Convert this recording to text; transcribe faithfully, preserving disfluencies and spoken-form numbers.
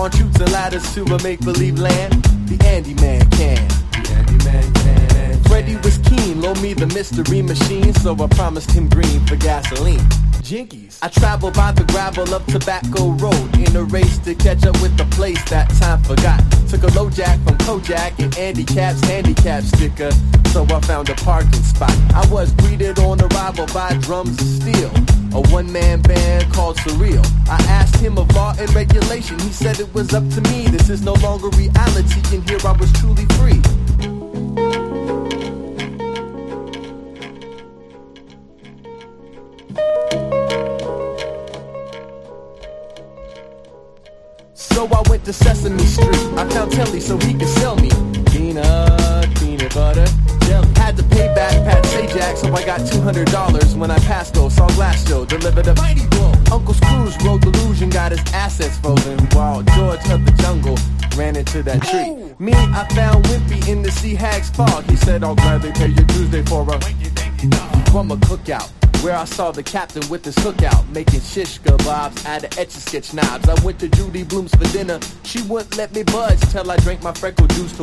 on chutes and ladders to a make-believe land. The Andy Man can. The Andy Man can. Freddie was keen, loaned me the mystery machine, so I promised him green for gasoline. Jinkies. I traveled by the gravel of Tobacco Road in a race to catch up with the place that time forgot. Took a low jack from Kojak and Andy Cap's handicap sticker, so I found a parking spot. I was greeted on arrival by drums of steel, a one-man band called Surreal. I asked him of law and regulation, he said it was up to me. This is no longer reality, and here I was truly free. So I went to Sesame Street. I found Telly so he could sell me peanut, peanut butter, jelly. Had to pay back Pat Sajak, so I got two hundred dollars when I passed go. Saw Glass Joe delivered a mighty blow. Uncle Scrooge rode the luge and got his assets frozen, while George of the Jungle ran into that tree. Ooh. Me, I found Wimpy in the Sea Hag's fog. He said, I'll gladly pay you Tuesday for a from a cookout, where I saw the captain with his hookout, making shish kebabs out of Etch-a-Sketch knobs. I went to Judy Bloom's for dinner. She wouldn't let me budge till I drank my freckle juice to